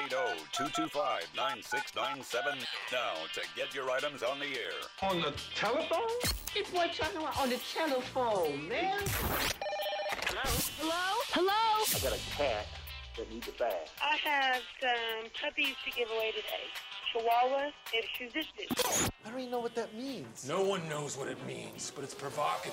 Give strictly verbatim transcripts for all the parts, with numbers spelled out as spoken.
eight zero, two two five, nine six nine seven now to get your items on the air. On the telephone? This boy talking about on the telephone, man. Hello? Hello? Hello? I got a cat that needs a bath. I have some puppies to give away today. Chihuahua and Shih Tzu. I don't even know what that means. No one knows what it means, but it's provocative.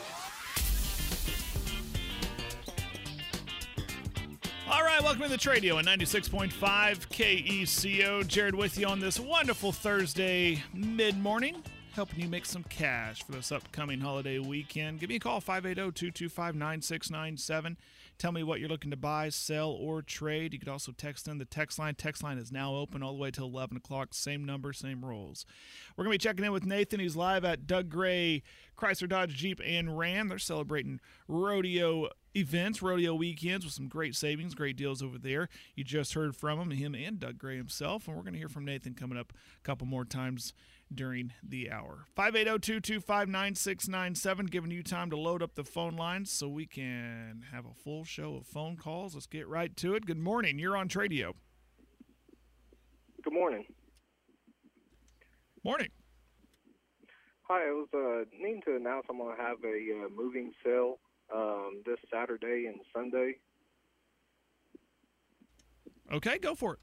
All right, welcome to the Tradio at ninety-six point five K E C O. Jared with you on this wonderful Thursday mid-morning, helping you make some cash for this upcoming holiday weekend. Give me a call, five eight zero, two two five, nine six nine seven. Tell me what you're looking to buy, sell, or trade. You could also text in the text line. Text line is now open all the way till eleven o'clock. Same number, same rules. We're going to be checking in with Nathan. He's live at Doug Gray Chrysler, Dodge, Jeep, and Ram. They're celebrating rodeo events, rodeo weekends with some great savings, great deals over there. You just heard from him, him and Doug Gray himself, and we're going to hear from Nathan coming up a couple more times during the hour. five eight zero, two two five, nine six nine seven, giving you time to load up the phone lines so we can have a full show of phone calls. Let's get right to it. Good morning. You're on Tradio. Good morning. Morning. Hi, I was uh, needing to announce I'm going to have a uh, moving sale um, this Saturday and Sunday. Okay, go for it.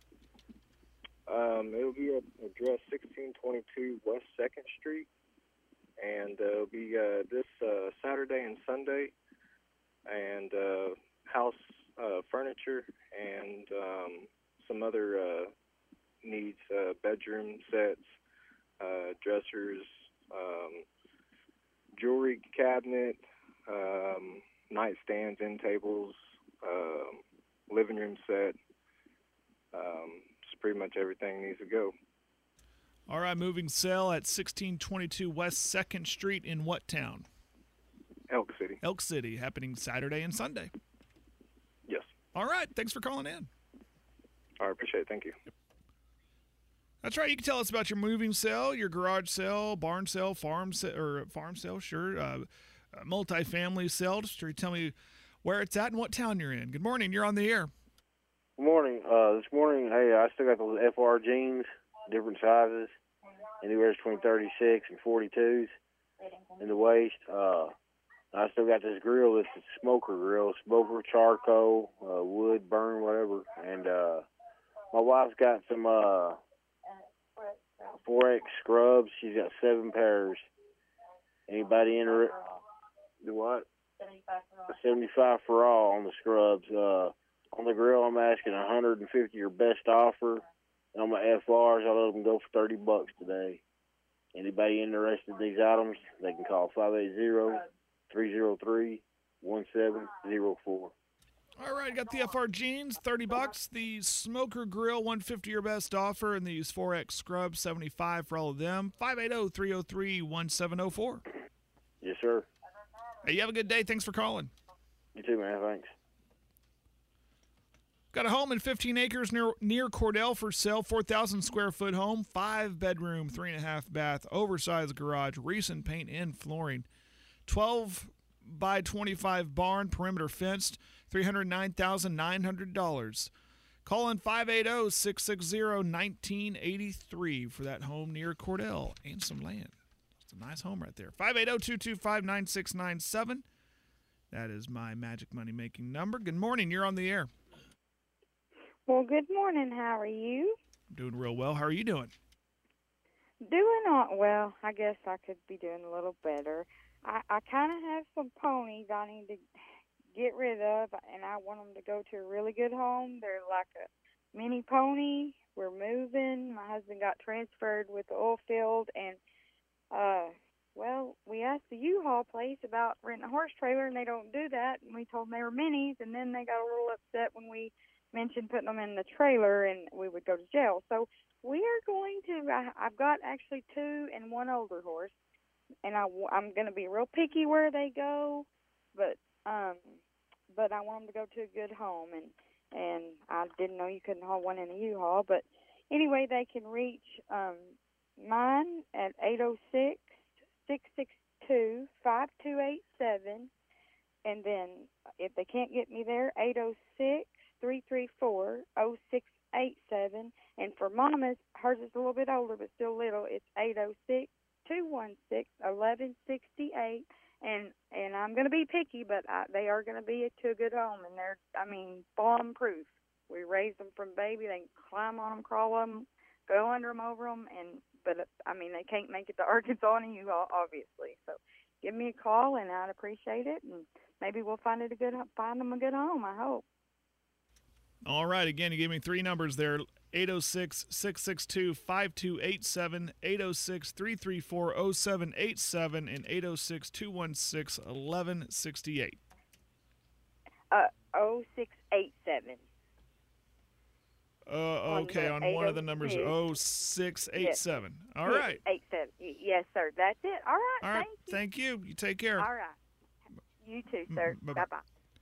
Um, it'll be at address sixteen twenty-two West second Street, and uh, it'll be uh, this uh, Saturday and Sunday, and uh, house uh, furniture and um, some other uh, needs, uh, bedroom sets, uh, dressers, um, jewelry cabinet, um, nightstands, end tables, um, living room set. Um, pretty much everything needs to go. All right, moving sale at sixteen twenty-two West second Street in what town? Elk City. Elk City, happening Saturday and Sunday. Yes. All right, thanks for calling in. I appreciate it. Thank you. Yep. That's right. You can tell us about your moving sale, your garage sale, barn sale, farm sale, or farm sale, sure, uh, uh, multi-family sale. Just tell me where it's at and what town you're in. Good morning. You're on the air. Good morning. Uh, this morning, hey, I still got those F R jeans, different sizes, anywhere between thirty-six and forty-twos in the waist. Uh, I still got this grill. This is smoker grill, smoker, charcoal, uh, wood, burn, whatever. And uh, my wife's got some uh, four X scrubs. She's got seven pairs. Anybody interested? Do what? seventy-five for all on the scrubs. Uh, On the grill, I'm asking one hundred fifty your best offer. And on my F Rs, I'll let them go for thirty bucks today. Anybody interested in these items, they can call five eight zero, three zero three, one seven zero four. All right, got the F R jeans, thirty bucks. The smoker grill, one hundred fifty your best offer. And these four X scrubs, seventy-five for all of them. five eight zero, three zero three, one seven zero four. Yes, sir. Hey, you have a good day. Thanks for calling. You too, man. Thanks. Got a home in fifteen acres near near Cordell for sale. four thousand square foot home, five bedroom, three and a half bath, oversized garage, recent paint and flooring. twelve by twenty-five barn, perimeter fenced, three hundred nine thousand nine hundred dollars. Call in five eight zero, six six zero, one nine eight three for that home near Cordell and some land. It's a nice home right there. five eight zero, two two five, nine six nine seven. That is my magic money making number. Good morning. You're on the air. Well, good morning. How are you? Doing real well. How are you doing? Doing not well. I guess I could be doing a little better. I, I kind of have some ponies I need to get rid of, and I want them to go to a really good home. They're like a mini pony. We're moving. My husband got transferred with the oil field, and, uh, well, we asked the U-Haul place about renting a horse trailer, and they don't do that, and we told them they were minis, and then they got a little upset when we mentioned putting them in the trailer and we would go to jail. So we are going to, I, I've got actually two and one older horse, and I, I'm going to be real picky where they go, but um, but I want them to go to a good home, and, and I didn't know you couldn't haul one in a U-Haul, but anyway, they can reach um, mine at eight oh six, six six two, five two eight seven, and then if they can't get me there, eight oh six, three three four, oh six eight seven. And for Mama's, hers is a little bit older but still little, it's eight oh six, two one six, one one six eight. And and I'm going to be picky, but I, they are going to be to a good home. And they're, I mean, bomb-proof. We raised them from baby. They can climb on them, crawl on them, go under them, over them. And, but, I mean, they can't make it to Arkansas and you, obviously. So give me a call, and I'd appreciate it. And maybe we'll find it a good, find them a good home, I hope. All right. Again, you gave me three numbers there. eight oh six, six six two, five two eight seven, eight oh six, three three four, oh seven eight seven, and eight oh six, two one six, one one six eight. Uh, oh six eight seven. Uh, okay, on, on one of the numbers, oh six eight seven. Yes. All right. eight seven. Yes, sir. That's it. All right. All right. Thank you. Thank you. You take care. All right. You too, sir. Bye-bye. Bye-bye.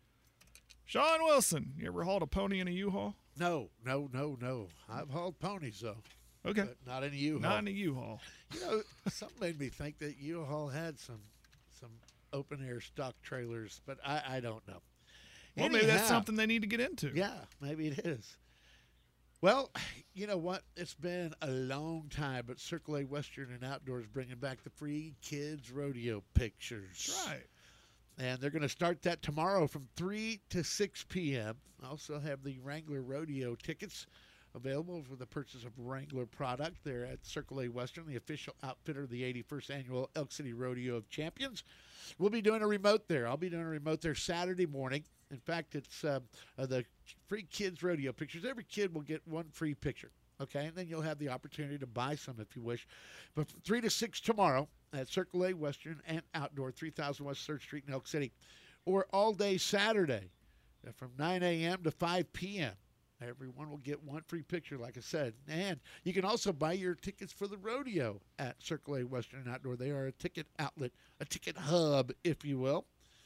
Sean Wilson, you ever hauled a pony in a U-Haul? No, no, no, no. I've hauled ponies, though. Okay. But not in a U-Haul. Not in a U-Haul. You know, something made me think that U-Haul had some some open-air stock trailers, but I, I don't know. Well, Anyhow, maybe that's something they need to get into. Yeah, maybe it is. Well, you know what? It's been a long time, but Circle A Western and Outdoors bringing back the free kids rodeo pictures. That's right. And they're going to start that tomorrow from three to six p.m. Also have the Wrangler Rodeo tickets available for the purchase of Wrangler product. They're at Circle A Western, the official outfitter of the eighty-first Annual Elk City Rodeo of Champions. We'll be doing a remote there. I'll be doing a remote there Saturday morning. In fact, it's uh, uh, the free kids rodeo pictures. Every kid will get one free picture, okay? And then you'll have the opportunity to buy some if you wish. But from three to six tomorrow at Circle A Western and Outdoor, three thousand West third Street in Elk City. Or all day Saturday from nine a.m. to five p.m. Everyone will get one free picture, like I said. And you can also buy your tickets for the rodeo at Circle A Western and Outdoor. They are a ticket outlet, a ticket hub, if you will.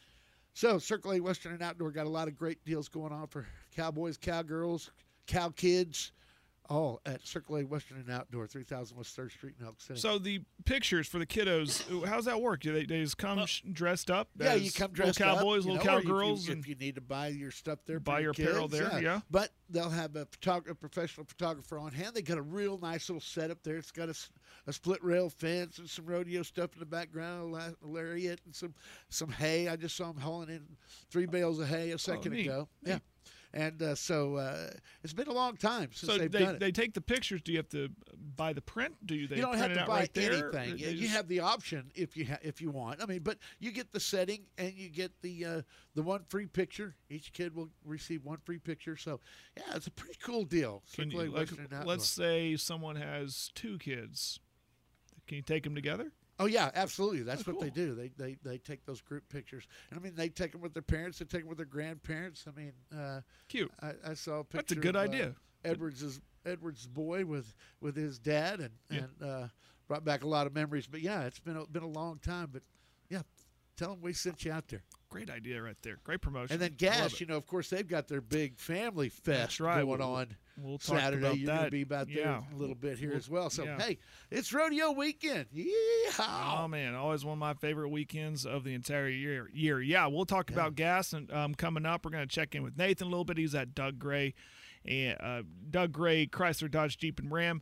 So Circle A Western and Outdoor got a lot of great deals going on for cowboys, cowgirls, cow kids, all at Circle A Western and Outdoor, three thousand West third Street in Elk City. So the pictures for the kiddos, how's that work? Do they, they just come well, dressed up? Yeah, you come dressed little cowboys, up, little know, cowgirls. If you, if you need to buy your stuff there, buy your kids, apparel there, yeah. yeah. But they'll have a, photog- a professional photographer on hand. They got a real nice little setup there. It's got a, a split rail fence and some rodeo stuff in the background, a lariat and some some hay. I just saw them hauling in three bales of hay a second oh, neat, ago. Neat. Yeah. And uh, so uh, it's been a long time since so they've they, done it. they take the pictures. Do you have to buy the print? Do you? They you don't print have it to out buy right there, anything. You just... have the option if you ha- if you want. I mean, but you get the setting and you get the uh, the one free picture. Each kid will receive one free picture. So yeah, it's a pretty cool deal. Can you, like, let's say someone has two kids. Can you take them together? Oh yeah, absolutely. That's oh, what cool. they do. They, they they take those group pictures, and I mean they take them with their parents. They take them with their grandparents. I mean, uh, cute. I, I saw a picture. That's a good of, idea. Uh, Edwards' Edwards' boy with with his dad, and yeah. and uh, brought back a lot of memories. But yeah, it's been a, been a long time. But yeah, tell them we sent you out there. Great idea right there. Great promotion. And then Gash, you know, of course, they've got their big family fest That's right. going we'll, on we'll talk Saturday. About You're that. going to be about there yeah. a little bit here we'll, as well. So, yeah. hey, it's rodeo weekend. Yeehaw. Oh, man, always one of my favorite weekends of the entire year. Year, Yeah, we'll talk yeah. about gas and um, coming up. We're going to check in with Nathan a little bit. He's at Doug Gray, and uh, Doug Gray, Chrysler, Dodge, Jeep, and Ram.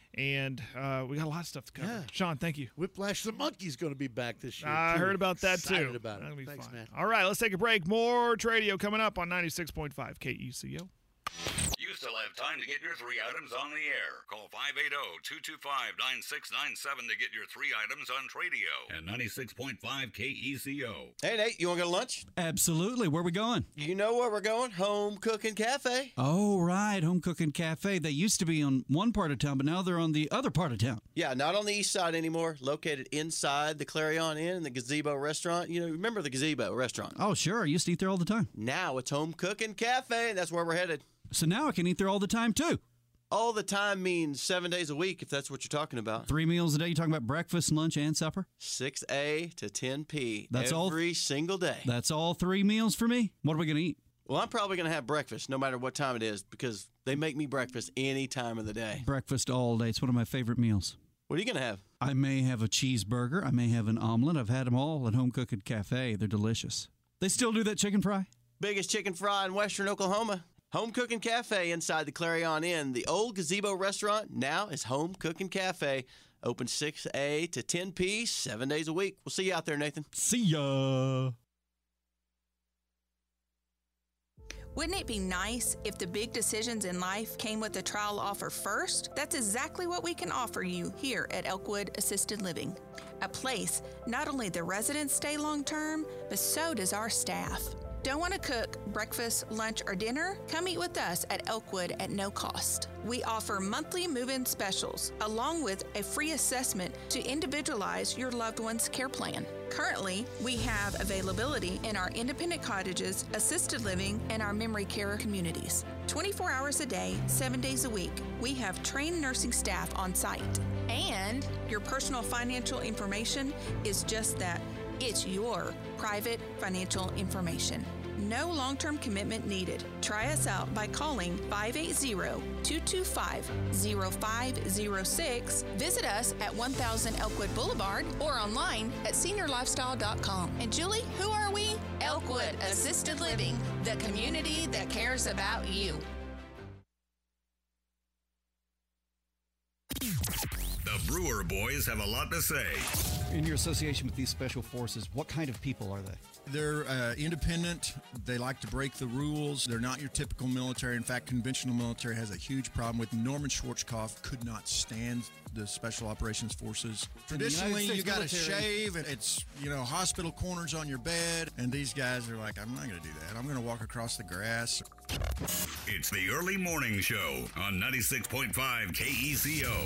And uh, we got a lot of stuff to cover. Yeah. Sean, thank you. Whiplash the Monkey's going to be back this year. I too. heard about that, Excited too. about it. That'll be Thanks, fun. man. All right, let's take a break. More Tradio coming up on ninety-six point five K E C O. You still have time to get your three items on the air. Call five eight zero, two two five, nine six nine seven to get your three items on Tradio. And ninety-six point five K E C O. Hey, Nate, you want to go to lunch? Absolutely. Where we going? You know where we're going. Home Cooking Cafe. Oh, right. Home Cooking Cafe. They used to be on one part of town, but now they're on the other part of town. Yeah, not on the east side anymore. Located inside the Clarion Inn and the Gazebo Restaurant. You know, remember the Gazebo Restaurant? Oh, sure. I used to eat there all the time. Now it's Home Cooking Cafe, and that's where we're headed. So now I can eat there all the time, too. All the time means seven days a week, if that's what you're talking about. Three meals a day? You're talking about breakfast, lunch, and supper? six A to ten P. That's all. Every single day. That's all three meals for me? What are we going to eat? Well, I'm probably going to have breakfast no matter what time it is because they make me breakfast any time of the day. Breakfast all day. It's one of my favorite meals. What are you going to have? I may have a cheeseburger. I may have an omelet. I've had them all at Home Cooking Cafe. They're delicious. They still do that chicken fry? Biggest chicken fry in western Oklahoma. Home Cooking Cafe inside the Clarion Inn. The old Gazebo restaurant now is Home Cooking Cafe. Open six A to ten P, seven days a week. We'll see you out there, Nathan. See ya. Wouldn't it be nice if the big decisions in life came with a trial offer first? That's exactly what we can offer you here at Elkwood Assisted Living. A place not only the residents stay long-term, but so does our staff. Don't want to cook breakfast, lunch, or dinner? Come eat with us at Elkwood at no cost. We offer monthly move-in specials, along with a free assessment to individualize your loved one's care plan. Currently, we have availability in our independent cottages, assisted living, and our memory care communities. twenty-four hours a day, seven days a week, we have trained nursing staff on site. And your personal financial information is just that. It's your private financial information. No long-term commitment needed. Try us out by calling five eight zero, two two five, zero five zero six. Visit us at one thousand Elkwood Boulevard or online at senior lifestyle dot com. And Julie, who are we? Elkwood Assisted Living, the community that cares about you. The Brewer Boys have a lot to say. In your association with these special forces, what kind of people are they? They're uh, independent. They like to break the rules. They're not your typical military. In fact, conventional military has a huge problem with. Norman Schwarzkopf could not stand the Special Operations Forces. Traditionally, you got to shave, and it's, you know, hospital corners on your bed. And these guys are like, I'm not going to do that. I'm going to walk across the grass. It's the Early Morning Show on ninety-six point five K E C O.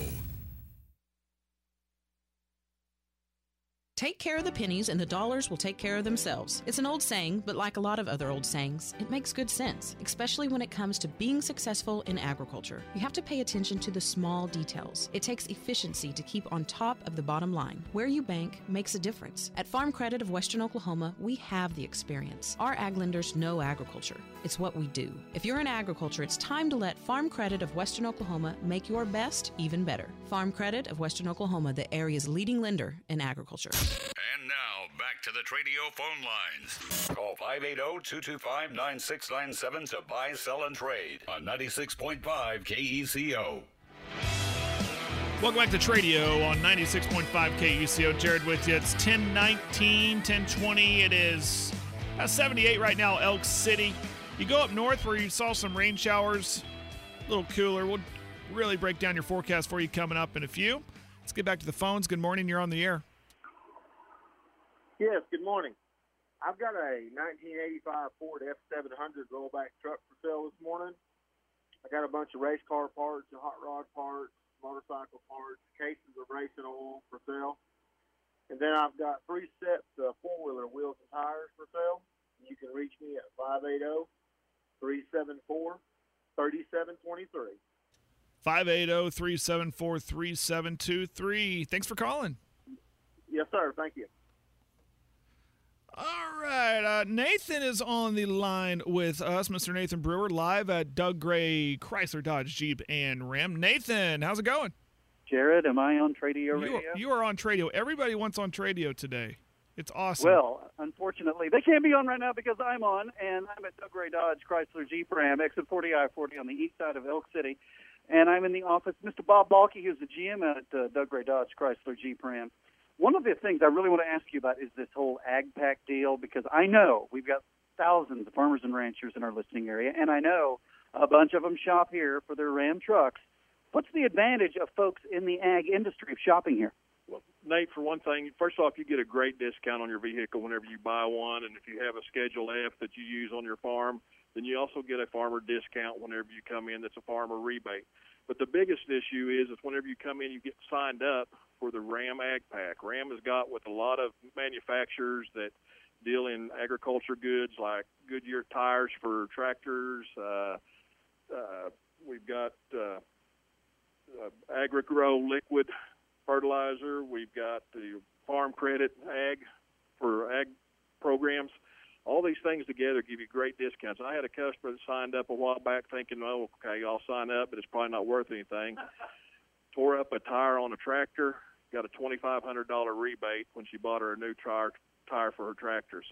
Take care of the pennies and the dollars will take care of themselves. It's an old saying, but like a lot of other old sayings, it makes good sense, especially when it comes to being successful in agriculture. You have to pay attention to the small details. It takes efficiency to keep on top of the bottom line. Where you bank makes a difference. At Farm Credit of Western Oklahoma, we have the experience. Our ag lenders know agriculture. It's what we do. If you're in agriculture, it's time to let Farm Credit of Western Oklahoma make your best even better. Farm Credit of Western Oklahoma, the area's leading lender in agriculture. And now, back to the Tradio phone lines. Call five eight zero, two two five, nine six nine seven to buy, sell, and trade on ninety-six point five K E C O. Welcome back to Tradio on ninety-six point five K E C O. Jared with you. It's ten nineteen, ten twenty. It is uh, seventy-eight right now, Elk City. You go up north where you saw some rain showers, a little cooler. We'll really break down your forecast for you coming up in a few. Let's get back to the phones. Good morning. You're on the air. Yes, good morning. I've got a nineteen eighty-five Ford F seven hundred rollback truck for sale this morning. I got a bunch of race car parts, and hot rod parts, motorcycle parts, cases of racing oil for sale. And then I've got three sets of four-wheeler wheels and tires for sale. You can reach me at five eight zero, three seven four, three seven two three. five eight zero, three seven four, three seven two three. Thanks for calling. Yes, sir. Thank you. All right, uh, Nathan is on the line with us, Mister Nathan Brewer, live at Doug Gray Chrysler Dodge Jeep and Ram. Nathan, how's it going? Jared, am I on Tradio Radio? You are, you are on Tradio. Everybody wants on Tradio today. It's awesome. Well, unfortunately, they can't be on right now because I'm on, and I'm at Doug Gray Dodge Chrysler Jeep Ram, exit forty I forty on the east side of Elk City. And I'm in the office. Mister Bob Balke, who's the G M at uh, Doug Gray Dodge Chrysler Jeep Ram. One of the things I really want to ask you about is this whole Ag Pack deal, because I know we've got thousands of farmers and ranchers in our listening area, and I know a bunch of them shop here for their Ram trucks. What's the advantage of folks in the ag industry of shopping here? Well, Nate, for one thing, first off, you get a great discount on your vehicle whenever you buy one, and if you have a Schedule F that you use on your farm, then you also get a farmer discount whenever you come in that's a farmer rebate. But the biggest issue is, is whenever you come in, you get signed up for the Ram Ag Pack. Ram has got with a lot of manufacturers that deal in agriculture goods like Goodyear tires for tractors. Uh, uh, we've got uh, uh, Agri-Grow liquid fertilizer. We've got the Farm Credit Ag for ag programs. All these things together give you great discounts. I had a customer that signed up a while back thinking, oh, okay, I'll sign up, but it's probably not worth anything. Tore up a tire on a tractor, got a twenty-five hundred dollars rebate when she bought her a new tire, tire for her tractor. So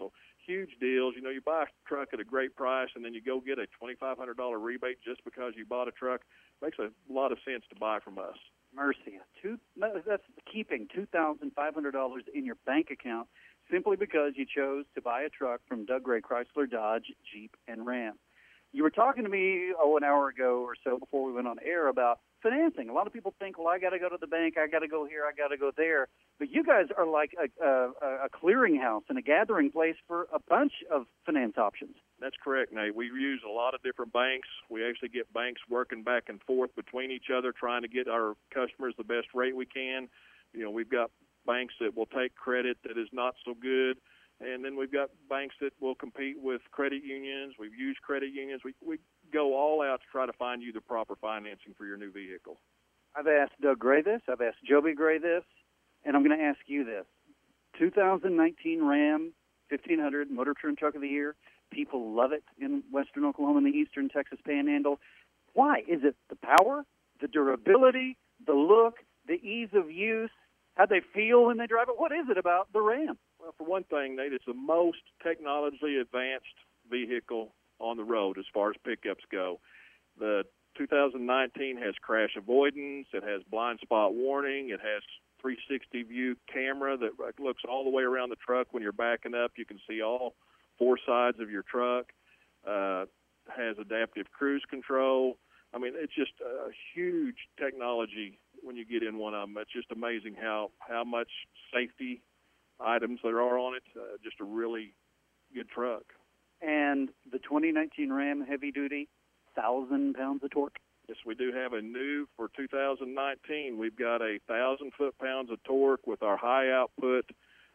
huge deals. You know, you buy a truck at a great price, and then you go get a twenty-five hundred dollars rebate just because you bought a truck. Makes a lot of sense to buy from us. Mercy. Two, that's keeping two thousand five hundred dollars in your bank account simply because you chose to buy a truck from Doug Gray Chrysler, Dodge, Jeep, and Ram. You were talking to me, oh, an hour ago or so before we went on air about financing. A lot of people think, well, I got to go to the bank, I got to go here, I got to go there. But you guys are like a, a, a clearinghouse and a gathering place for a bunch of finance options. That's correct, Nate. We use a lot of different banks. We actually get banks working back and forth between each other, trying to get our customers the best rate we can. You know, we've got banks that will take credit that is not so good. And then we've got banks that will compete with credit unions. We've used credit unions. We we go all out to try to find you the proper financing for your new vehicle. I've asked Doug Gray this. I've asked Joby Gray this. And I'm going to ask you this. two thousand nineteen Ram fifteen hundred Motor Trend Truck of the Year. People love it in western Oklahoma and the eastern Texas Panhandle. Why? Is it the power, the durability, the look, the ease of use, how they feel when they drive it? What is it about the Ram? Well, for one thing, Nate, it's the most technologically advanced vehicle on the road as far as pickups go. The two thousand nineteen has crash avoidance. It has blind spot warning. It has three sixty view camera that looks all the way around the truck. When you're backing up, you can see all four sides of your truck. Uh, has adaptive cruise control. I mean, it's just a huge technology when you get in one of them. It's just amazing how, how much safety items there are on it. Uh, just a really good truck. And the twenty nineteen Ram Heavy Duty, one thousand pounds of torque? Yes, we do have a new for two thousand nineteen. We've got a one thousand foot-pounds of torque with our high output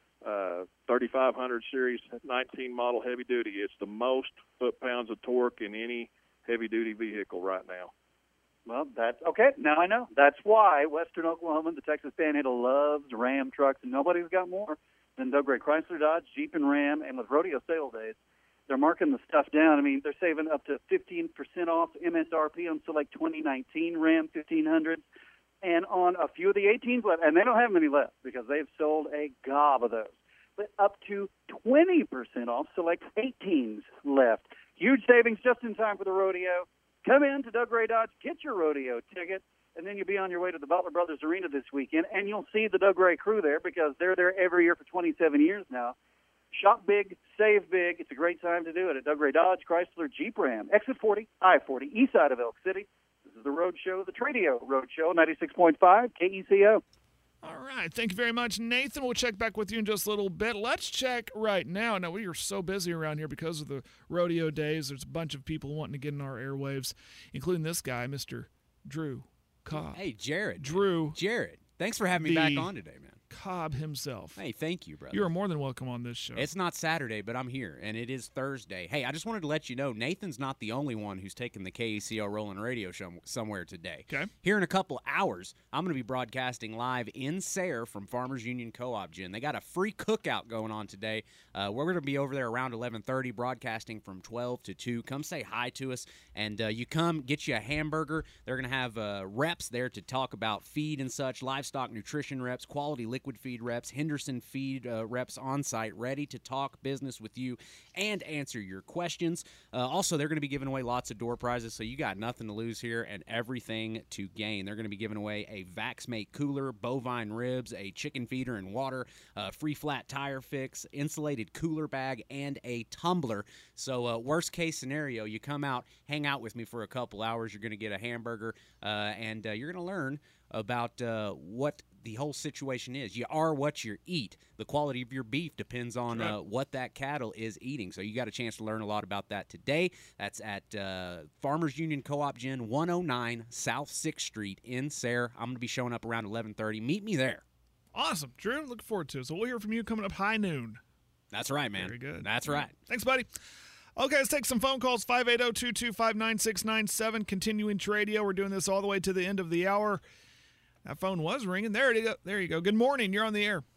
uh, thirty-five hundred series nineteen model heavy duty. It's the most foot-pounds of torque in any heavy-duty vehicle right now. Well, that's okay. Now I know. That's why western Oklahoma, the Texas Panhandle, loves Ram trucks, and nobody's got more than Doug Gray Chrysler, Dodge, Jeep, and Ram. And with rodeo sale days, they're marking the stuff down. I mean, they're saving up to fifteen percent off M S R P on select twenty nineteen Ram fifteen hundreds and on a few of the eighteens left. And they don't have many left because they've sold a gob of those. But up to twenty percent off select eighteens left. Huge savings just in time for the rodeo. Come in to Doug Gray Dodge, get your rodeo ticket, and then you'll be on your way to the Butler Brothers Arena this weekend, and you'll see the Doug Gray crew there because they're there every year for twenty-seven years now. Shop big, save big. It's a great time to do it at Doug Gray Dodge, Chrysler, Jeep, Ram, Exit forty, I forty, east side of Elk City. This is the Road Show, the Tradio Road Show, ninety-six point five K E C O. All right. Thank you very much, Nathan. We'll check back with you in just a little bit. Let's check right now. Now, we are so busy around here because of the rodeo days. There's a bunch of people wanting to get in our airwaves, including this guy, Mister Drew Cobb. Hey, Jared. Drew. Jared. Thanks for having me back on today, man. Cobb himself. Hey, thank you, brother. You are more than welcome on this show. It's not Saturday, but I'm here, and it is Thursday. Hey, I just wanted to let you know, Nathan's not the only one who's taking the K E C O Rolling Radio Show somewhere today. Okay. Here in a couple hours, I'm going to be broadcasting live in Sayre from Farmers Union Co-op Gym. They got a free cookout going on today. Uh, we're going to be over there around eleven thirty, broadcasting from twelve to two. Come say hi to us, and uh, you come, get you a hamburger. They're going to have uh, reps there to talk about feed and such, livestock nutrition reps, quality liquid feed reps, Henderson feed uh, reps on site, ready to talk business with you and answer your questions. Uh, also, they're going to be giving away lots of door prizes, so you got nothing to lose here and everything to gain. They're going to be giving away a VaxMate cooler, bovine ribs, a chicken feeder and water, a free flat tire fix, insulated cooler bag, and a tumbler. So uh, worst case scenario, you come out, hang out with me for a couple hours, you're going to get a hamburger, uh, and uh, you're going to learn about uh, what the whole situation is. You are what you eat. The quality of your beef depends on uh, what that cattle is eating. So you got a chance to learn a lot about that today. That's at uh, Farmers Union Co-op Gym, one oh nine South sixth Street in Sayre. I'm going to be showing up around eleven thirty. Meet me there. Awesome. Drew, looking forward to it. So we'll hear from you coming up high noon. That's right, man. Very good. That's right. Thanks, buddy. Okay, let's take some phone calls. five eight zero, two two five, nine six nine seven. Continuing to radio. We're doing this all the way to the end of the hour. That phone was ringing. There you go. There you go. Good morning. You're on the air.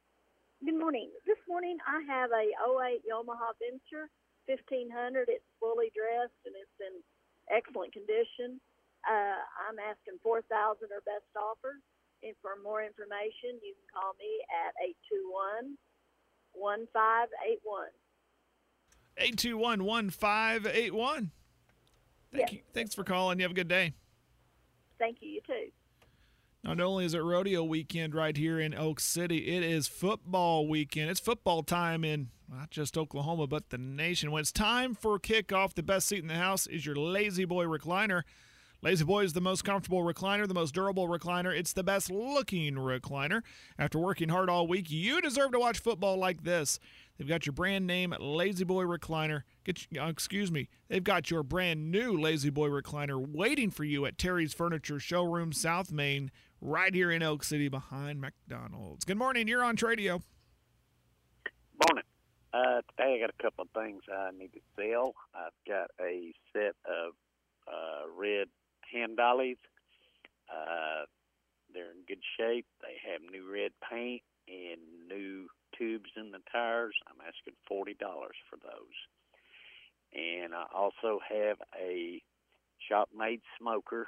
Good morning. This morning I have a oh eight Yamaha Venture fifteen hundred. It's fully dressed and it's in excellent condition. Uh, I'm asking four thousand dollars or best offer. And for more information, you can call me at eight two one, one five eight one. eight two one, one five eight one. Thank Yes. you. Thanks for calling. You have a good day. Thank you. You too. Not only is it rodeo weekend right here in Oak City, it is football weekend. It's football time in not just Oklahoma, but the nation. When it's time for kickoff, the best seat in the house is your Lazy Boy recliner. Lazy Boy is the most comfortable recliner, the most durable recliner. It's the best looking recliner. After working hard all week, you deserve to watch football like this. They've got your brand name Lazy Boy recliner. Get, uh, excuse me. They've got your brand new Lazy Boy recliner waiting for you at Terry's Furniture Showroom, South Main, right here in Oak City behind McDonald's. Good morning. You're on Tradio. Morning. Uh, today I got a couple of things I need to sell. I've got a set of uh, red hand dollies. Uh, they're in good shape. They have new red paint and new tubes in the tires. I'm asking forty dollars for those. And I also have a shop-made smoker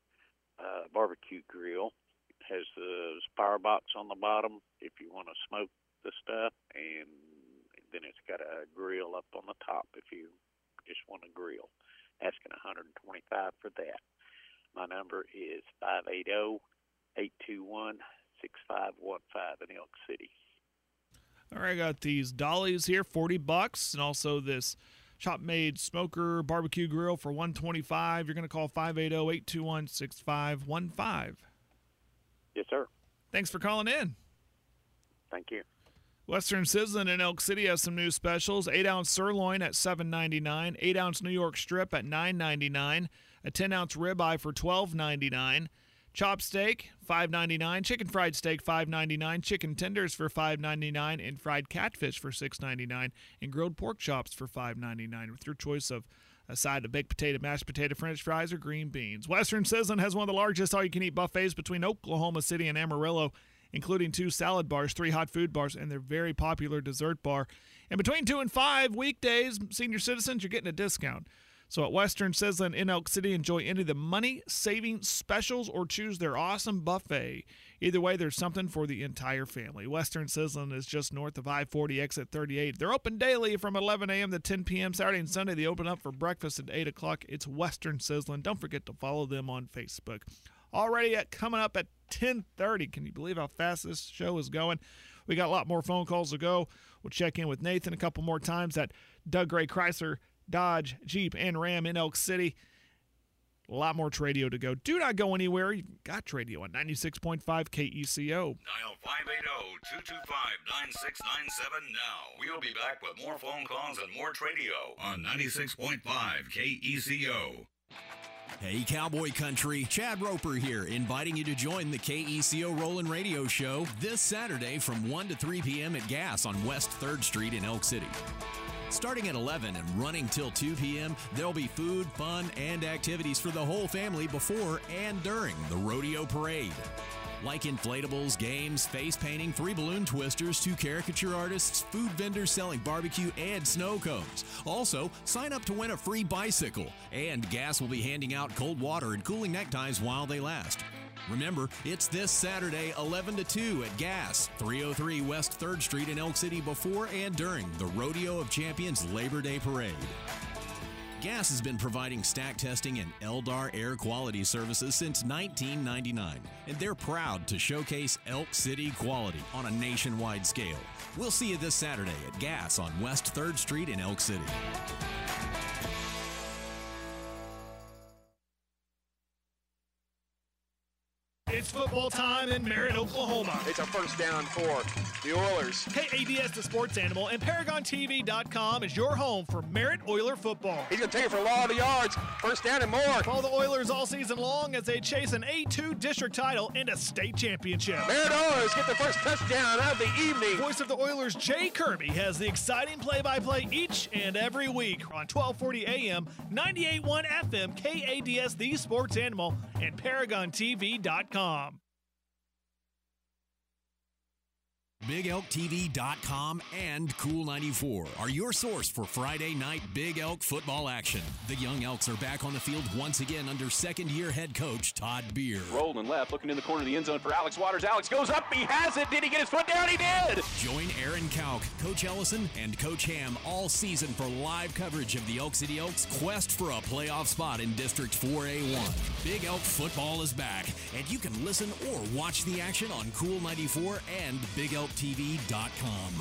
uh, barbecue grill. It has the power box on the bottom if you want to smoke the stuff, and then it's got a grill up on the top if you just want to grill. Asking one hundred twenty-five dollars for that. My number is five eight zero, eight two one, six five one five in Elk City. All right, I got these dollies here, forty bucks, and also this shop-made smoker barbecue grill for one hundred twenty-five dollars. You're going to call five eight zero, eight two one, six five one five. Yes, sir. Thanks for calling in. Thank you. Western Sizzlin in Elk City has some new specials. eight ounce sirloin at seven ninety-nine, eight ounce New York strip at nine ninety-nine, a ten ounce ribeye for twelve ninety-nine, chop steak five ninety-nine, chicken fried steak five ninety-nine, chicken tenders for five ninety-nine, and fried catfish for six ninety-nine, and grilled pork chops for five ninety-nine with your choice of a side of baked potato, mashed potato, french fries, or green beans. Western Sizzlin has one of the largest all-you-can-eat buffets between Oklahoma City and Amarillo, including two salad bars, three hot food bars, and their very popular dessert bar. And between two and five weekdays, senior citizens, you're getting a discount. So at Western Sizzlin in Elk City, enjoy any of the money-saving specials or choose their awesome buffet. Either way, there's something for the entire family. Western Sizzlin is just north of I forty, exit thirty-eight. They're open daily from eleven a.m. to ten p.m. Saturday and Sunday. They open up for breakfast at eight o'clock. It's Western Sizzlin. Don't forget to follow them on Facebook. Already at, coming up at ten thirty. Can you believe how fast this show is going? We got a lot more phone calls to go. We'll check in with Nathan a couple more times at Doug Gray Chrysler, Dodge, Jeep, and Ram in Elk City. A lot more Tradio to go. Do not go anywhere. You've got Tradio on ninety-six point five K E C O. Dial five eight zero, two two five, nine six nine seven now. We'll be back with more phone calls and more Tradio on ninety-six point five K E C O. Hey, Cowboy Country, Chad Roper here, inviting you to join the K E C O Rollin' Radio Show this Saturday from one to three p.m. at Gas on West third Street in Elk City. Starting at eleven and running till two p.m., there'll be food, fun, and activities for the whole family before and during the rodeo parade. Like inflatables, games, face painting, three balloon twisters, two caricature artists, food vendors selling barbecue and snow cones. Also, sign up to win a free bicycle. And Gas will be handing out cold water and cooling neckties while they last. Remember, it's this Saturday, eleven to two at Gas, three oh three West third Street in Elk City before and during the Rodeo of Champions Labor Day Parade. Gas has been providing stack testing and Eldar air quality services since nineteen ninety-nine, and they're proud to showcase Elk City quality on a nationwide scale. We'll see you this Saturday at Gas on West third Street in Elk City. It's football time in Merritt, Oklahoma. It's a first down for the Oilers. K A D S, the sports animal, and Paragon T V dot com is your home for Merritt Oiler football. He's going to take it for a lot of yards. First down and more. Follow the Oilers all season long as they chase an A two district title and a state championship. Merritt Oilers get the first touchdown of the evening. Voice of the Oilers, Jay Kirby, has the exciting play-by-play each and every week on twelve forty A M, ninety-eight point one F M, K A D S, the sports animal, and Paragon T V dot com. Big Elk T V dot com and Cool ninety-four are your source for Friday night Big Elk football action. The Young Elks are back on the field once again under second-year head coach Todd Beer. Rolling left, looking in the corner of the end zone for Alex Waters. Alex goes up, he has it. Did he get his foot down? He did! Join Aaron Kauk, Coach Ellison, and Coach Ham all season for live coverage of the Elk City Elks' quest for a playoff spot in District four A one. Big Elk football is back, and you can listen or watch the action on Cool ninety-four and Big Elk T V dot com.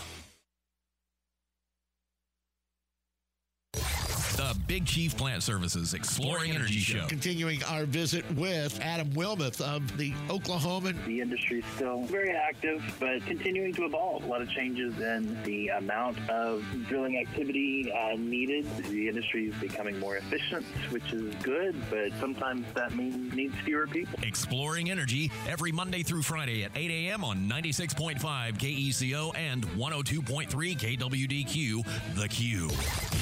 The Big Chief Plant Services Exploring Energy Show. Continuing our visit with Adam Wilmoth of the Oklahoman. The industry is still very active, but continuing to evolve. A lot of changes in the amount of drilling activity uh, needed. The industry is becoming more efficient, which is good, but sometimes that means needs fewer people. Exploring Energy every Monday through Friday at eight a.m. on ninety-six point five K E C O and one oh two point three K W D Q, The Q.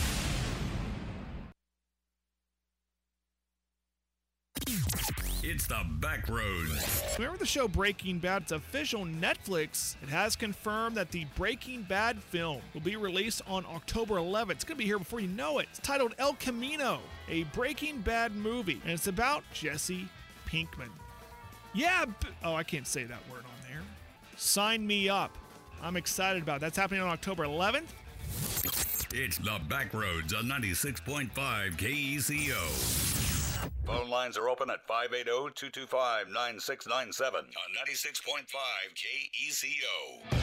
It's the Back Road. Remember the show Breaking Bad? It's official Netflix. It has confirmed that the Breaking Bad film will be released on October eleventh. It's going to be here before you know it. It's titled El Camino, a Breaking Bad movie, and it's about Jesse Pinkman. Yeah, b- oh, I can't say that word on there. Sign me up. I'm excited about it. That's happening on October eleventh. It's the Back Roads on ninety-six point five K E C O. Phone lines are open at five eight zero, two two five, nine six nine seven on ninety-six point five K E C O.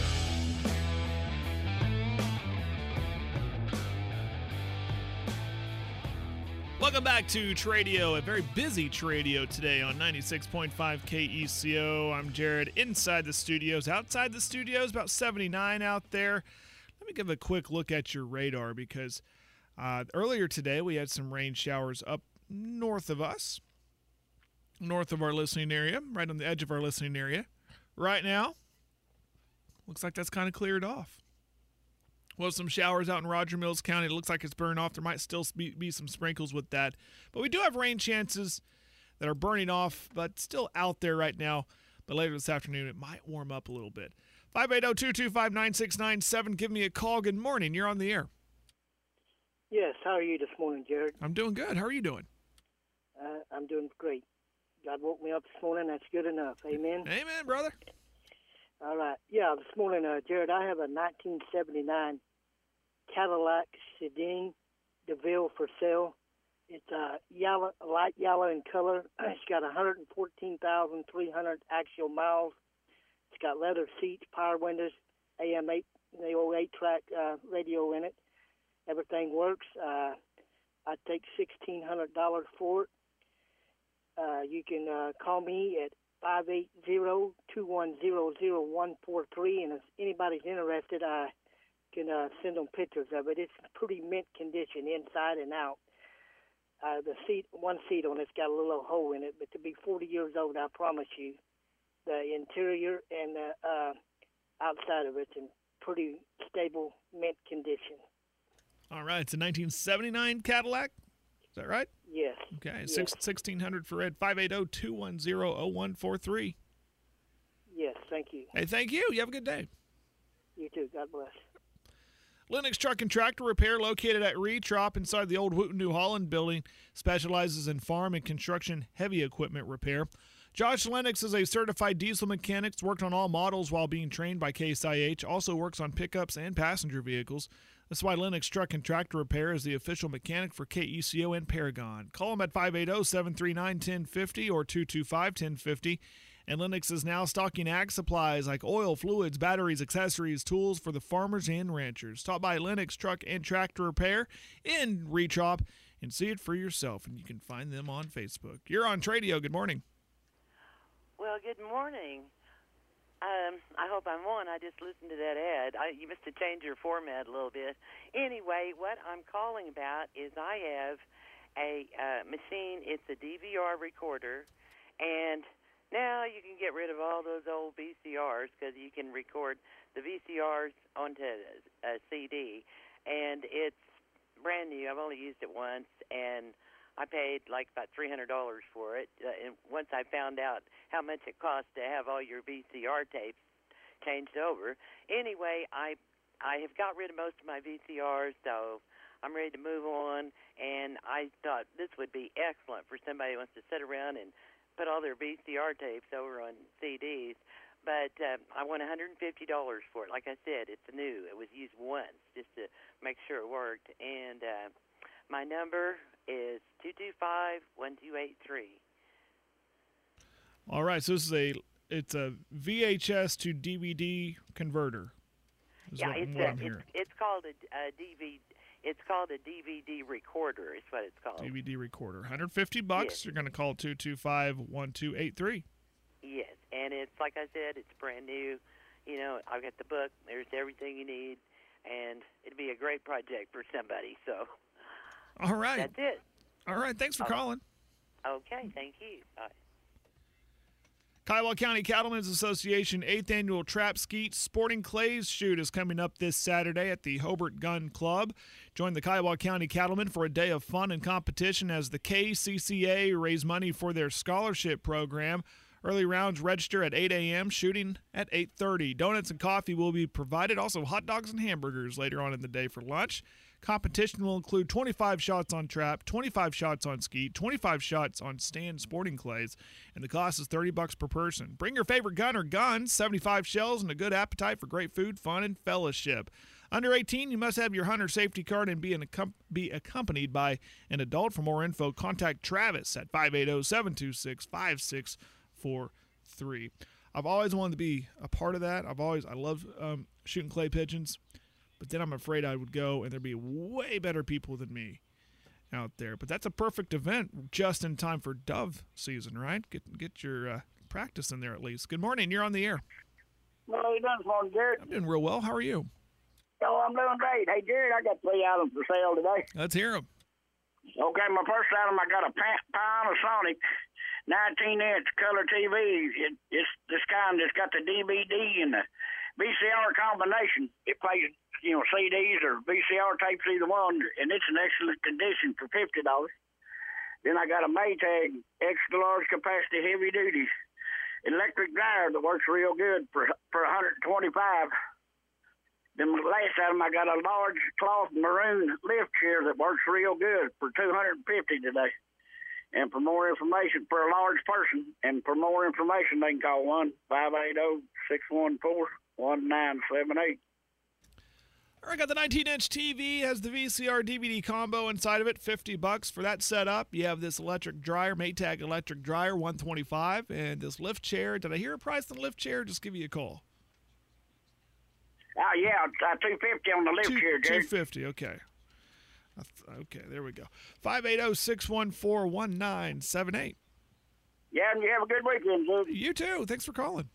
Welcome back to Tradio, a very busy Tradio today on ninety-six point five K E C O. I'm Jared inside the studios. Outside the studios, about seventy-nine out there. Let me give a quick look at your radar because uh, earlier today we had some rain showers up north of us, north of our listening area, right on the edge of our listening area. Right now, looks like that's kind of cleared off. Well, some showers out in Roger Mills County. It looks like it's burned off. There might still be, be some sprinkles with that. But we do have rain chances that are burning off, but still out there right now. But later this afternoon, it might warm up a little bit. five eight zero, two two five, nine six nine seven. Give me a call. Good morning. You're on the air. Yes, how are you this morning, Jared? I'm doing good. How are you doing? Uh, I'm doing great. God woke me up this morning. That's good enough. Amen? Amen, brother. All right. Yeah, this morning, uh, Jared, I have a nineteen seventy-nine Cadillac Sedan DeVille for sale. It's uh, yellow, light yellow in color. It's got one hundred fourteen thousand three hundred actual miles. It's got leather seats, power windows, A M eight, the old eight-track uh, radio in it. Everything works. Uh, I take sixteen hundred dollars for it. Uh, you can uh, call me at five eight zero, two one zero, zero one four three, and if anybody's interested, I can uh, send them pictures of it. It's pretty mint condition inside and out. Uh, the seat, one seat on it's got a little hole in it, but to be forty years old, I promise you, the interior and the uh, outside of it's in pretty stable mint condition. All right, it's a nineteen seventy-nine Cadillac. Is that right? Yes. Okay, yes. Six, sixteen hundred for Ed, five eight zero, two one zero, zero one four three. Yes, thank you. Hey, thank you. You have a good day. You too. God bless. Lennox Truck and Tractor Repair, located at Retrop inside the old Wooten New Holland building, specializes in farm and construction heavy equipment repair. Josh Lennox is a certified diesel mechanic, worked on all models while being trained by Case I H, also works on pickups and passenger vehicles. That's why Lennox Truck and Tractor Repair is the official mechanic for K E C O and Paragon. Call them at five eight zero, seven three nine, one zero five zero or two two five, one zero five zero. And Lennox is now stocking ag supplies like oil, fluids, batteries, accessories, tools for the farmers and ranchers. Stop by Lennox Truck and Tractor Repair in Retrop and see it for yourself. And you can find them on Facebook. You're on Tradio. Good morning. Well, good morning. Um, I hope I'm on. I just listened to that ad. I, you must have changed your format a little bit. Anyway, what I'm calling about is I have a uh, machine. It's a D V R recorder, and now you can get rid of all those old V C Rs because you can record the V C Rs onto a C D, and it's brand new. I've only used it once, and I paid like about three hundred dollars for it. Uh, and once I found out how much it cost to have all your V C R tapes changed over. Anyway, I I have got rid of most of my V C Rs, so I'm ready to move on. And I thought this would be excellent for somebody who wants to sit around and put all their V C R tapes over on C Ds. But uh, I want one hundred fifty dollars for it. Like I said, it's new. It was used once just to make sure it worked. And uh, my number is two two five, one two eight three. All right, so this is a it's a V H S to D V D converter. Is Yeah, what, it's, what a, I'm hearing. it's it's called a, a D V D. It's called a D V D recorder. Is what it's called. D V D recorder, one hundred fifty bucks. Yes. You're going to call two two five, one two eight three. Yes, and it's like I said, it's brand new. You know, I've got the book. There's everything you need, and it'd be a great project for somebody. So, All right. that's it. All right, thanks for Oh. calling. Okay, thank you. Bye. Kiowa County Cattlemen's Association eighth Annual Trap Skeet Sporting Clays Shoot is coming up this Saturday at the Hobart Gun Club. Join the Kiowa County Cattlemen for a day of fun and competition as the K C C A raise money for their scholarship program. Early rounds register at eight a.m., shooting at eight thirty. Donuts and coffee will be provided, also hot dogs and hamburgers later on in the day for lunch. Competition will include twenty-five shots on trap, twenty-five shots on skeet, twenty-five shots on stand sporting clays, and the cost is thirty bucks per person. Bring your favorite gun or guns, seventy-five shells, and a good appetite for great food, fun, and fellowship. Under eighteen, you must have your hunter safety card and be, an, be accompanied by an adult. For more info, contact Travis at five eight zero, seven two six, five six four three. I've always wanted to be a part of that. I've always, I love um, shooting clay pigeons. But then I'm afraid I would go and there'd be way better people than me out there. But that's a perfect event just in time for dove season, right? Get get your uh, practice in there at least. Good morning. You're on the air. Well, how you doing this morning, Jared? I'm doing real well. How are you? Oh, I'm doing great. Hey, Jared, I got three items for sale today. Let's hear them. Okay, my first item, I got a pa- Panasonic nineteen inch color T V. It, it's this kind that's got the D V D and the V C R combination. It plays, you know, C Ds or V C R tapes, either one, and it's in excellent condition for fifty dollars. Then I got a Maytag extra large capacity heavy duty electric dryer that works real good for for one hundred twenty-five dollars. Then the last item, I got a large cloth maroon lift chair that works real good for two hundred fifty dollars today. And for more information, for a large person, and for more information, they can call one five eight zero, six one four, one nine seven eight. All right, got the nineteen inch T V, has the V C R D V D combo inside of it, fifty bucks for that setup. You have this electric dryer, Maytag electric dryer, one twenty-five, and this lift chair. Did I hear a price on the lift chair? Just give you a call. Oh, yeah, uh, two fifty on the lift Two, chair, Jerry. two fifty, okay. I th- Okay, there we go. five eight zero, six one four, one nine seven eight. Yeah, and you have a good weekend, dude. You too. Thanks for calling.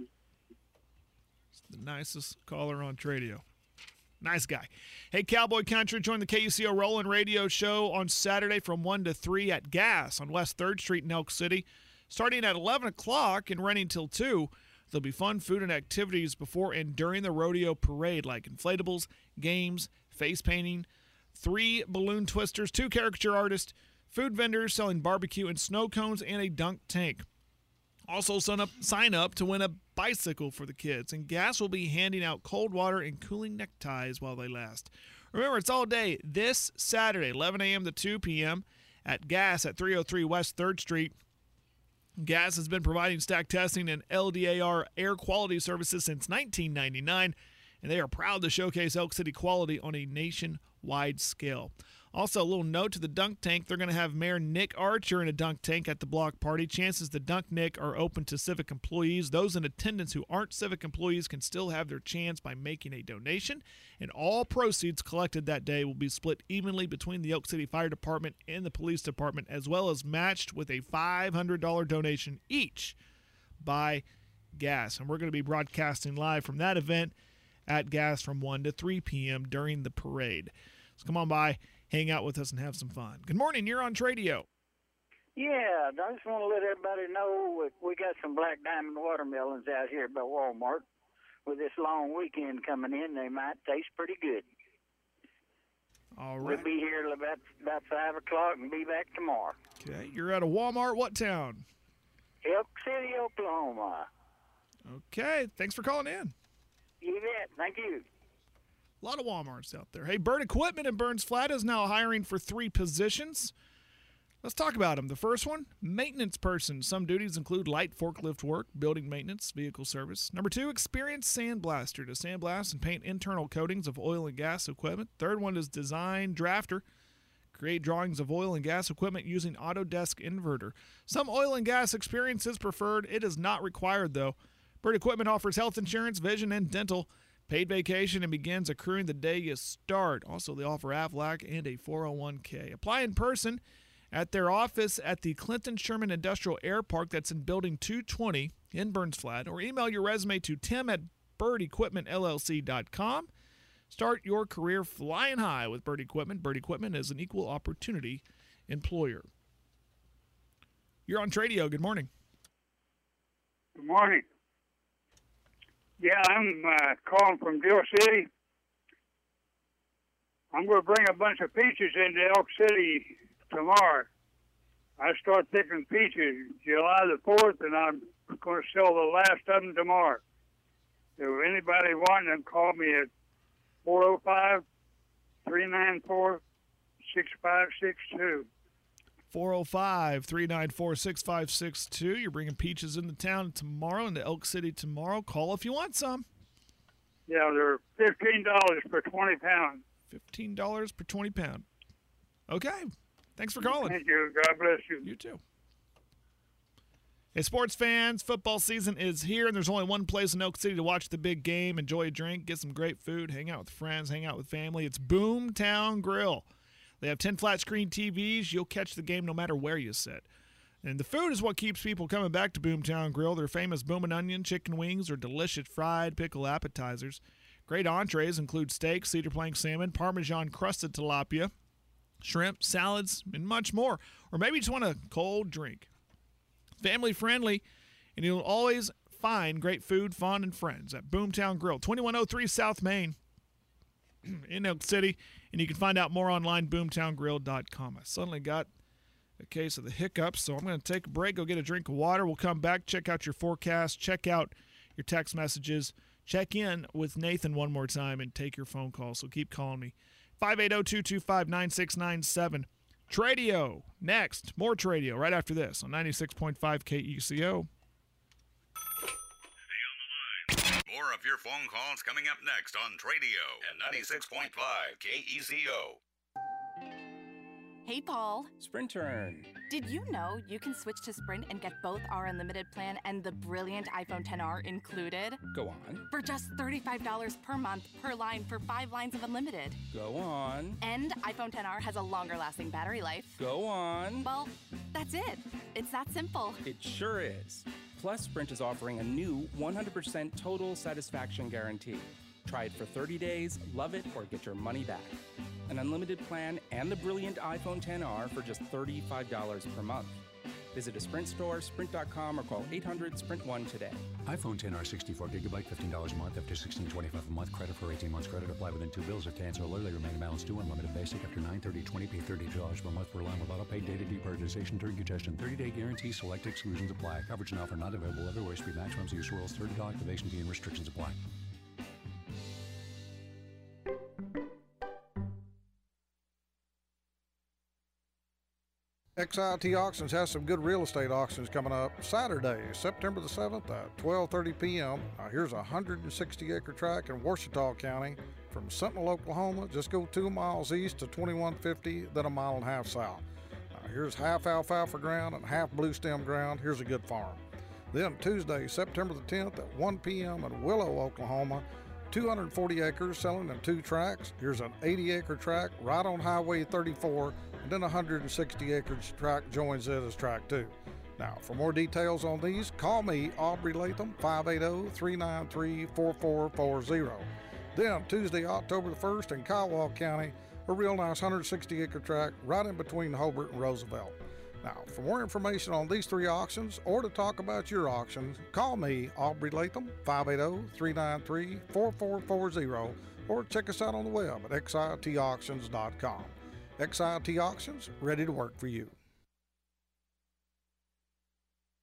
It's the nicest caller on Tradio. Nice guy. Hey, Cowboy Country, join the K U C O Rollin' Radio Show on Saturday from one to three at Gas on West third Street in Elk City. Starting at eleven o'clock and running till two, there'll be fun food and activities before and during the rodeo parade, like inflatables, games, face painting, three balloon twisters, two caricature artists, food vendors selling barbecue and snow cones, and a dunk tank. Also, sign up, sign up to win a bicycle for the kids, and Gas will be handing out cold water and cooling neckties while they last. Remember, it's all day this Saturday, eleven a.m. to two p.m. at Gas at three oh three West third Street. Gas has been providing stack testing and L D A R air quality services since nineteen ninety-nine, and they are proud to showcase Elk City quality on a nationwide scale. Also, a little note to the dunk tank. They're going to have Mayor Nick Archer in a dunk tank at the block party. Chances the Dunk Nick are open to civic employees. Those in attendance who aren't civic employees can still have their chance by making a donation, and all proceeds collected that day will be split evenly between the Elk City Fire Department and the Police Department, as well as matched with a five hundred dollars donation each by Gas. And we're going to be broadcasting live from that event at Gas from one to three p.m. during the parade. So come on by, hang out with us, and have some fun. Good morning. You're on Tradio. Yeah, I just want to let everybody know we, we got some Black Diamond watermelons out here by Walmart. With this long weekend coming in, they might taste pretty good. All right. We'll be here till about, about five o'clock and be back tomorrow. Okay. You're at a Walmart. What town? Elk City, Oklahoma. Okay, thanks for calling in. You bet. Thank you. A lot of Walmarts out there. Hey, Bird Equipment in Burns Flat is now hiring for three positions. Let's talk about them. The first one, maintenance person. Some duties include light forklift work, building maintenance, vehicle service. Number two, experienced sandblaster to sandblast and paint internal coatings of oil and gas equipment. Third one is design drafter. Create drawings of oil and gas equipment using Autodesk Inverter. Some oil and gas experience is preferred. It is not required, though. Bird Equipment offers health insurance, vision, and dental. Paid vacation and begins accruing the day you start. Also, they offer Aflac and a four oh one k. Apply in person at their office at the Clinton Sherman Industrial Air Park that's in Building two twenty in Burns Flat, or email your resume to tim at bird equipment l l c dot com. Start your career flying high with Bird Equipment. Bird Equipment is an equal opportunity employer. You're on Tradio. Good morning. Good morning. Yeah, I'm uh, calling from Dill City. I'm going to bring a bunch of peaches into Elk City tomorrow. I start picking peaches July the fourth, and I'm going to sell the last of them tomorrow. If anybody wanting them, call me at four oh five, three nine four, six five six two. four oh five, three nine four, six five six two. You're bringing peaches into town tomorrow, into Elk City tomorrow. Call if you want some. Yeah, they're fifteen dollars per twenty pounds. fifteen dollars per twenty pound. Okay. Thanks for calling. Thank you. God bless you. You too. Hey, sports fans, football season is here, and there's only one place in Elk City to watch the big game, enjoy a drink, get some great food, hang out with friends, hang out with family. It's Boomtown Grill. They have ten flat-screen T Vs. You'll catch the game no matter where you sit. And the food is what keeps people coming back to Boomtown Grill. Their famous Boomin' Onion chicken wings or delicious fried pickle appetizers. Great entrees include steak, cedar plank salmon, Parmesan-crusted tilapia, shrimp, salads, and much more. Or maybe you just want a cold drink. Family friendly, and you'll always find great food, fun, and friends at Boomtown Grill, twenty-one oh three South Main in Elk City. And you can find out more online, boomtown grill dot com. I suddenly got a case of the hiccups, so I'm going to take a break, go get a drink of water. We'll come back, check out your forecast, check out your text messages, check in with Nathan one more time, and take your phone call. So keep calling me. five eight zero, two two five, nine six nine seven. Tradio next. More Tradio right after this on ninety-six point five K E C O. More of your phone calls coming up next on Tradio at ninety-six point five K E C O. Hey, Paul. Sprint turn. Did you know you can switch to Sprint and get both our unlimited plan and the brilliant iPhone ten R included? Go on. For just thirty-five dollars per month per line for five lines of unlimited. Go on. And iPhone ten R has a longer-lasting battery life. Go on. Well, that's it. It's that simple. It sure is. Plus, Sprint is offering a new one hundred percent total satisfaction guarantee. Try it for thirty days, love it, or get your money back. An unlimited plan and the brilliant iPhone ten R for just thirty-five dollars per month. Visit a Sprint store, sprint dot com, or call eight hundred sprint one today. iPhone ten R sixty-four gigabyte, fifteen dollars a month after sixteen twenty-five a month. Credit for eighteen months. Credit apply within two bills. If to answer early, remaining balance due. Unlimited basic after nine thirty twenty. Pay thirty-two dollars per month per line with auto pay. Data deprioritization during congestion. thirty-day guarantee. Select exclusions apply. Coverage and offer not available everywhere. Speed maximums. Use rules. thirty dollars activation fee and restrictions apply. X I T Auctions has some good real estate auctions coming up Saturday, September the seventh at twelve thirty p.m. Now, here's a one hundred sixty acre tract in Ouachita County from Sentinel, Oklahoma. Just go two miles east to twenty-one fifty, then a mile and a half south. Now, here's half alfalfa ground and half blue stem ground. Here's a good farm. Then Tuesday, September the tenth at one p.m. in Willow, Oklahoma. two hundred forty acres selling in two tracts. Here's an eighty acre tract right on Highway thirty-four, and then a one hundred sixty acres tract joins it as tract two. Now, for more details on these, call me, Aubrey Latham, five eight zero, three nine three, four four four zero. Then Tuesday, October the first in Kiowa County, a real nice one hundred sixty acre tract right in between Hobart and Roosevelt. Now, for more information on these three auctions or to talk about your auctions, call me, Aubrey Latham, five eight zero, three nine three, four four four zero, or check us out on the web at X I T auctions dot com. X I T Auctions, ready to work for you.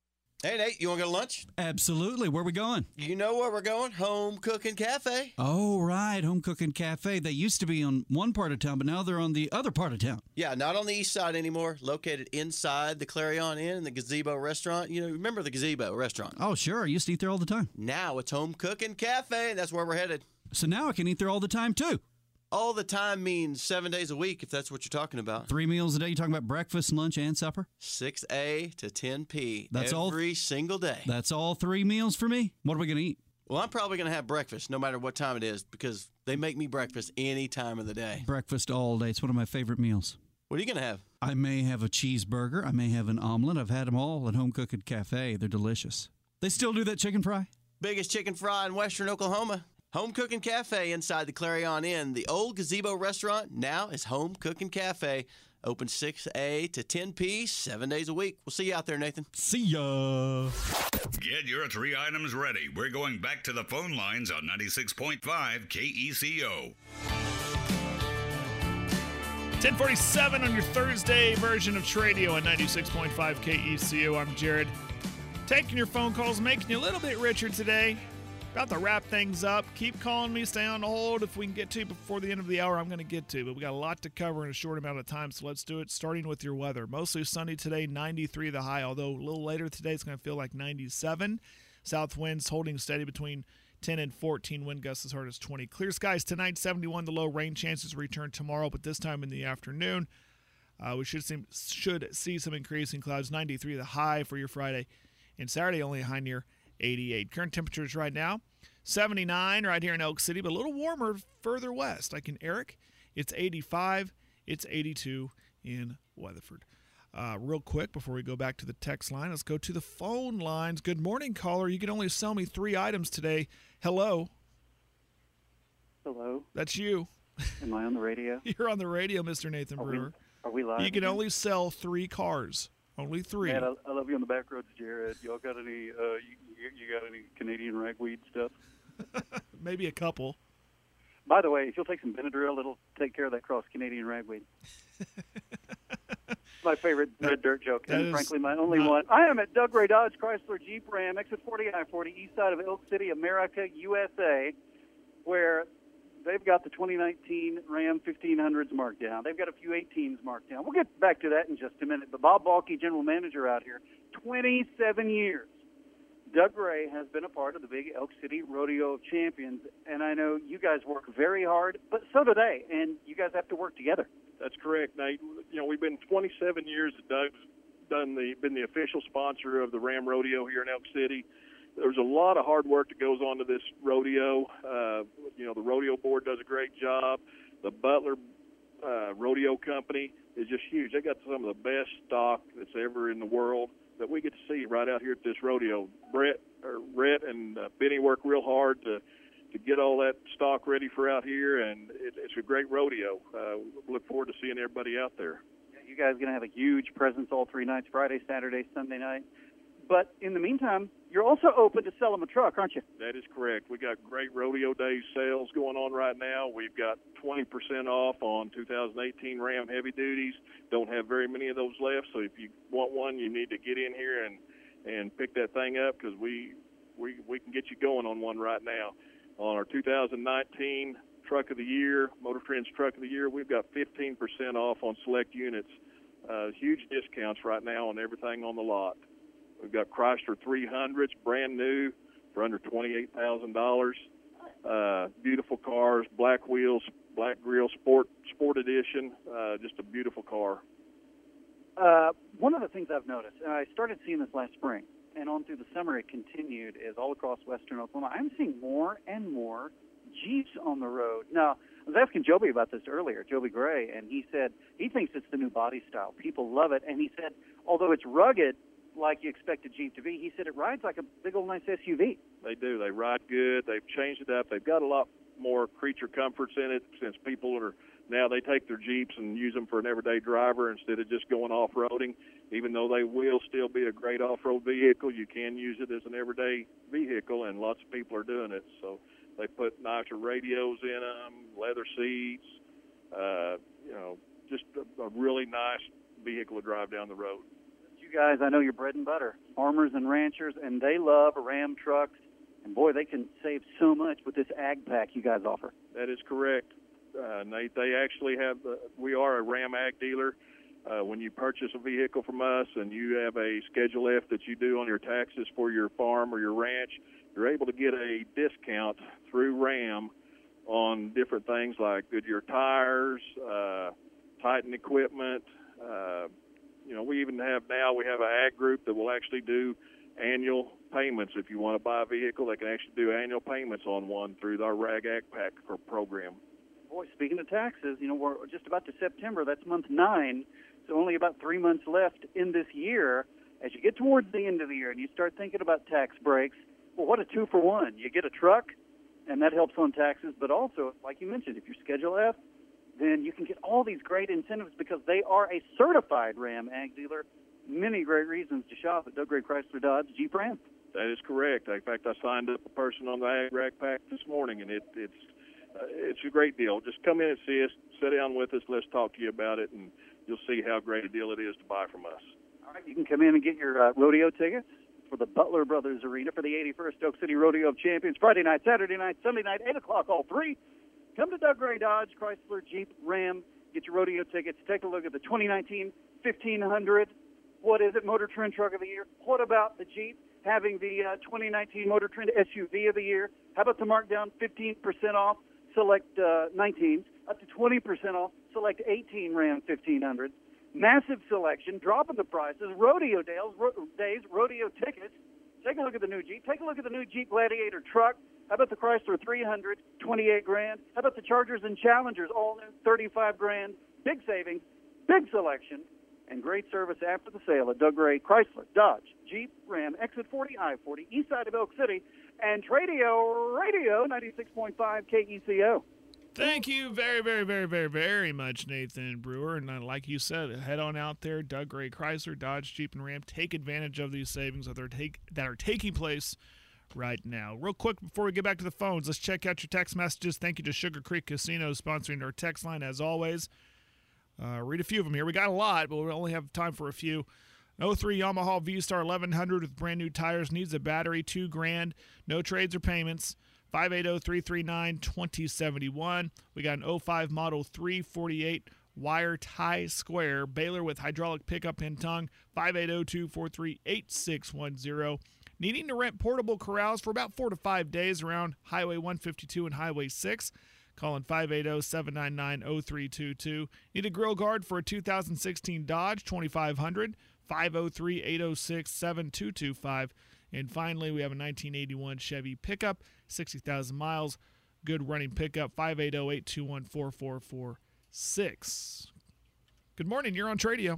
Hey, Nate, you want to go to lunch? Absolutely. Where are we going? You know where we're going. Home Cooking Cafe. Oh, right. Home Cooking Cafe. They used to be on one part of town, but now they're on the other part of town. Yeah, not on the east side anymore. Located inside the Clarion Inn and the Gazebo Restaurant. You know, remember the Gazebo Restaurant? Oh, sure. I used to eat there all the time. Now it's Home Cooking Cafe, and that's where we're headed. So now I can eat there all the time, too. All the time means seven days a week, if that's what you're talking about. Three meals a day. You talking about breakfast, lunch, and supper? six A to ten P. That's every all. Every single day. That's all three meals for me. What are we going to eat? Well, I'm probably going to have breakfast no matter what time it is because they make me breakfast any time of the day. Breakfast all day. It's one of my favorite meals. What are you going to have? I may have a cheeseburger. I may have an omelet. I've had them all at Home Cooking Cafe. They're delicious. They still do that chicken fry? Biggest chicken fry in western Oklahoma. Home Cooking Cafe inside the Clarion Inn. The old Gazebo Restaurant now is Home Cooking Cafe. Open six A to ten P, seven days a week. We'll see you out there, Nathan. See ya. Get your three items ready. We're going back to the phone lines on ninety-six point five K E C O. ten forty-seven on your Thursday version of Tradio at ninety-six point five K E C O. I'm Jared. Taking your phone calls, making you a little bit richer today. About to wrap things up. Keep calling me. Stay on hold. If we can get to before the end of the hour, I'm going to get to. But we got a lot to cover in a short amount of time, so let's do it. Starting with your weather. Mostly sunny today, ninety-three the high. Although a little later today, it's going to feel like ninety-seven. South winds holding steady between ten and fourteen. Wind gusts as hard as twenty. Clear skies tonight, seventy-one the low. Rain chances return tomorrow, but this time in the afternoon. Uh, we should see, should see some increasing clouds. ninety-three the high for your Friday. And Saturday, only a high near eighty-eight. Current temperatures right now, seventy-nine right here in Elk City, but a little warmer further west. Like in Eric, it's eighty-five. It's eighty-two in Weatherford. Uh, real quick, before we go back to the text line, let's go to the phone lines. Good morning, caller. You can only sell me three items today. Hello. Hello. That's you. Am I on the radio? You're on the radio, Mister Nathan are Brewer. We, are we live? You can again? only sell three cars. Only three. Man, I, I love you on the back roads, Jared. Y'all got any? Uh, you, you, you got any Canadian ragweed stuff? Maybe a couple. By the way, if you'll take some Benadryl, it'll take care of that cross Canadian ragweed. My favorite red dirt joke, and frankly, my only not... one. I am at Doug Ray Dodge Chrysler Jeep Ram, exit forty I forty, east side of Elk City, America, U S A, where they've got the twenty nineteen Ram fifteen hundreds marked down. They've got a few eighteens marked down. We'll get back to that in just a minute. But Bob Balke, general manager out here, twenty-seven years. Doug Ray has been a part of the big Elk City Rodeo of Champions, and I know you guys work very hard, but so do they, and you guys have to work together. That's correct, Nate. You know, we've been twenty-seven years that Doug's done the been the official sponsor of the Ram Rodeo here in Elk City. There's a lot of hard work that goes on to this rodeo. Uh, you know, the rodeo board does a great job. The Butler uh, Rodeo Company is just huge. They got some of the best stock that's ever in the world that we get to see right out here at this rodeo. Brett, or Brett and uh, Benny work real hard to to get all that stock ready for out here, and it, it's a great rodeo. Uh, we look forward to seeing everybody out there. You guys are going to have a huge presence all three nights, Friday, Saturday, Sunday night. But in the meantime, you're also open to sell them a truck, aren't you? That is correct. We got great Rodeo Days sales going on right now. We've got twenty percent off on two thousand eighteen Ram Heavy Duties. Don't have very many of those left, so if you want one, you need to get in here and, and pick that thing up because we, we, we can get you going on one right now. On our two thousand nineteen Truck of the Year, Motor Trend's Truck of the Year, we've got fifteen percent off on select units. Uh, huge discounts right now on everything on the lot. We've got Chrysler three hundreds, brand new, for under twenty-eight thousand dollars. Uh, beautiful cars, black wheels, black grill, sport sport edition. Uh, just a beautiful car. Uh, one of the things I've noticed, and I started seeing this last spring, and on through the summer it continued, is all across western Oklahoma, I'm seeing more and more Jeeps on the road. Now, I was asking Joby about this earlier, Joby Gray, and he said he thinks it's the new body style. People love it, and he said, although it's rugged, like you expect a Jeep to be, he said it rides like a big old nice S U V. They do. They ride good. They've changed it up. They've got a lot more creature comforts in it since people are now they take their Jeeps and use them for an everyday driver instead of just going off-roading. Even though they will still be a great off-road vehicle, you can use it as an everyday vehicle, and lots of people are doing it. So they put nicer radios in them, leather seats, uh, you know, just a, a really nice vehicle to drive down the road. You guys, I know your bread and butter, farmers and ranchers, and they love Ram trucks. And, boy, they can save so much with this Ag Pack you guys offer. That is correct, uh, Nate. They actually have the, we are a Ram Ag dealer. Uh, when you purchase a vehicle from us and you have a Schedule F that you do on your taxes for your farm or your ranch, you're able to get a discount through Ram on different things like Goodyear tires, uh, Titan equipment. Uh, you know, we even have now, we have an ag group that will actually do annual payments. If you want to buy a vehicle, they can actually do annual payments on one through our Rag Ag Pack program. Boy, speaking of taxes, you know, we're just about to September. That's month nine, so only about three months left in this year. As you get towards the end of the year and you start thinking about tax breaks, well, what a two for one. You get a truck, and that helps on taxes, but also, like you mentioned, if you're Schedule F, then you can get all these great incentives because they are a certified Ram Ag dealer. Many great reasons to shop at Doug Gray Chrysler Dodge Jeep Ram. That is correct. In fact, I signed up a person on the Ag Rag Pack this morning, and it, it's uh, it's a great deal. Just come in and see us, sit down with us, let's talk to you about it, and you'll see how great a deal it is to buy from us. All right, you can come in and get your uh, rodeo tickets for the Butler Brothers Arena for the eighty-first Oak City Rodeo of Champions, Friday night, Saturday night, Sunday night, eight o'clock, all three. Come to Doug Gray Dodge, Chrysler, Jeep, Ram, get your rodeo tickets, take a look at the twenty nineteen fifteen hundred. What is it, Motor Trend Truck of the Year? What about the Jeep having the uh, twenty nineteen Motor Trend S U V of the Year? How about the markdown fifteen percent off select uh, nineteens, up to twenty percent off select eighteen Ram fifteen hundreds? Massive selection, dropping the prices, rodeo days, ro- days, rodeo tickets. Take a look at the new Jeep. Take a look at the new Jeep Gladiator truck. How about the Chrysler three hundred, twenty-eight grand? How about the Chargers and Challengers, all new, thirty-five grand? Big savings, big selection, and great service after the sale at Doug Gray Chrysler, Dodge, Jeep, Ram, Exit forty, I forty, east side of Elk City, and Tradio Radio ninety-six point five K E C O. Thank you very, very, very, very, very much, Nathan Brewer. And uh, like you said, head on out there, Doug Gray Chrysler, Dodge, Jeep, and Ram. Take advantage of these savings that are, take, that are taking place right now. Real quick, before we get back to the phones, let's check out your text messages. Thank you to Sugar Creek Casino sponsoring our text line, as always. Uh, read a few of them here. We got a lot, but we only have time for a few. oh three Yamaha V-Star eleven hundred with brand new tires, needs a battery, two grand, no trades or payments. five eight zero, three three nine, two zero seven one. We got an oh five model three forty-eight wire tie square Baylor with hydraulic pickup and tongue. five eight zero, two four three, eight six one zero. Needing to rent portable corrals for about four to five days around Highway one fifty-two and Highway six. Calling five eight zero, seven nine nine, zero three two two. Need a grill guard for a two thousand sixteen Dodge twenty-five hundred. five oh three, eight oh six, seven two two five. And finally, we have a nineteen eighty-one Chevy pickup, sixty thousand miles. Good running pickup, five eight zero, eight two one, four four four six. Good morning. You're on Tradio.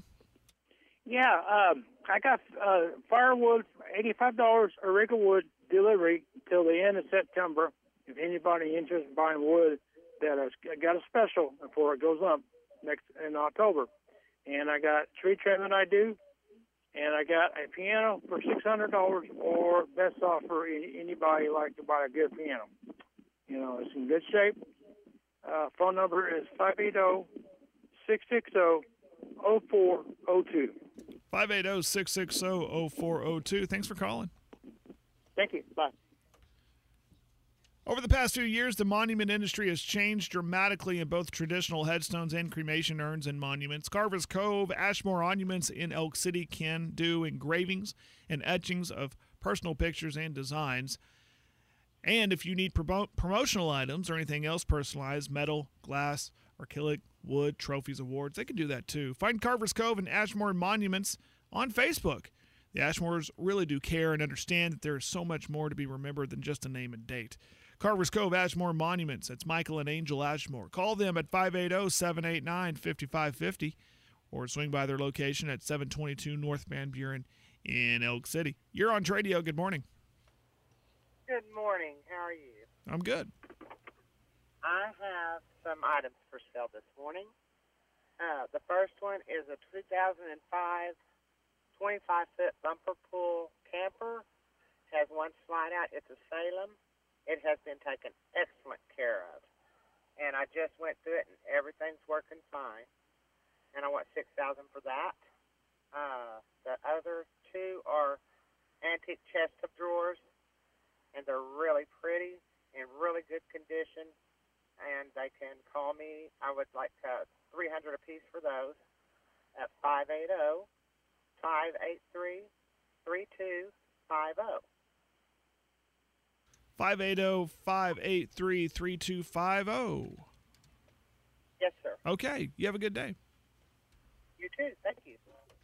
Yeah, um, I got uh, firewood, eighty-five dollars a rig of wood delivery till the end of September. If anybody interested in buying wood, that I got a special before it goes up next in October. And I got tree trimming I do, and I got a piano for six hundred dollars, or best offer any, anybody like to buy a good piano. You know, it's in good shape. Uh, phone number is five eight zero, six six zero, zero four zero two. five eight zero, six six zero, zero four zero two. Thanks for calling. Thank you. Bye. Over the past few years, the monument industry has changed dramatically in both traditional headstones and cremation urns and monuments. Carver's Cove, Ashmore Monuments in Elk City can do engravings and etchings of personal pictures and designs. And if you need promo- promotional items or anything else personalized, metal, glass, acrylic, wood, trophies, awards, they can do that too. Find Carver's Cove and Ashmore Monuments on Facebook. The Ashmores really do care and understand that there is so much more to be remembered than just a name and date. Carver's Cove, Ashmore Monuments. That's Michael and Angel Ashmore. Call them at five eight zero, seven eight nine, five five five zero or swing by their location at seven twenty-two North Van Buren in Elk City. You're on Tradio. Good morning. Good morning. How are you? I'm good. I have some items for sale this morning. Uh, the first one is a two thousand five twenty-five foot bumper pull camper. It has one slide out. It's a Salem. It has been taken excellent care of. And I just went through it, and everything's working fine. And I want six thousand dollars for that. Uh, the other two are antique chest of drawers, and they're really pretty, in really good condition, and they can call me. I would like to three hundred a piece for those at five eight zero, five eight three, three two five zero. five eight zero, five eight three, three two five zero. Yes, sir. Okay. You have a good day. You too. Thank you.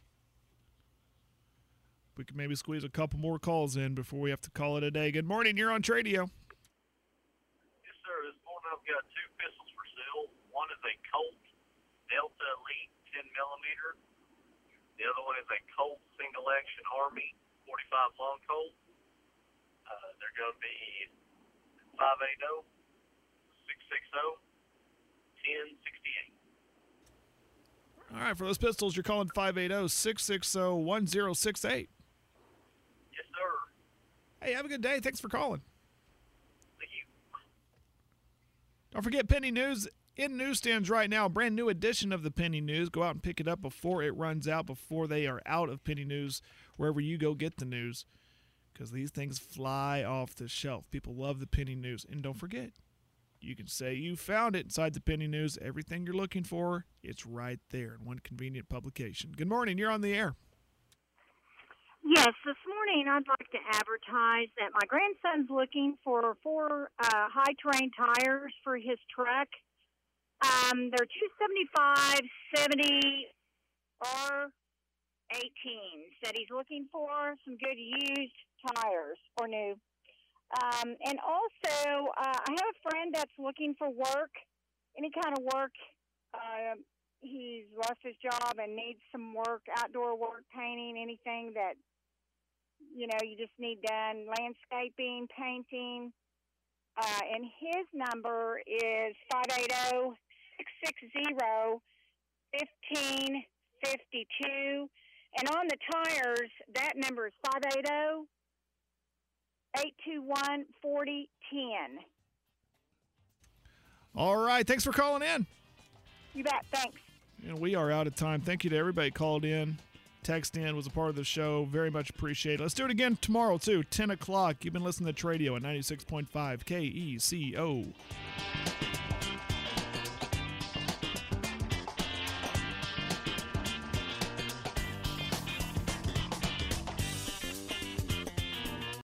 We can maybe squeeze a couple more calls in before we have to call it a day. Good morning. You're on Tradio. Yes, sir. This morning I've got two pistols for sale. One is a Colt Delta Elite ten millimeter. The other one is a Colt Single Action Army forty-five Long Colt. Uh, they're going to be five eight zero, six six zero, ten sixty-eight. All right. For those pistols, you're calling five eight zero, six six zero, one zero six eight. Yes, sir. Hey, have a good day. Thanks for calling. Thank you. Don't forget Penny News in newsstands right now. Brand new edition of the Penny News. Go out and pick it up before it runs out, before they are out of Penny News, wherever you go get the news, because these things fly off the shelf. People love the Penny News. And don't forget, you can say you found it inside the Penny News. Everything you're looking for, it's right there in one convenient publication. Good morning. You're on the air. Yes, this morning I'd like to advertise that my grandson's looking for four uh, high-terrain tires for his truck. Um, they're two seventy-five, seventy, or eighteens that he's looking for, some good used tires or new. Um, and also, uh, I have a friend that's looking for work, any kind of work. Uh, he's lost his job and needs some work, outdoor work, painting, anything that, you know, you just need done, landscaping, painting. Uh, and his number is five eight zero, six six zero, one five five two. And on the tires, that number is five eight zero, eight two one, four zero one zero. All right. Thanks for calling in. You bet. Thanks. And we are out of time. Thank you to everybody who called in, text in, was a part of the show. Very much appreciated. Let's do it again tomorrow, too, ten o'clock. You've been listening to Tradio at ninety-six point five K E C O.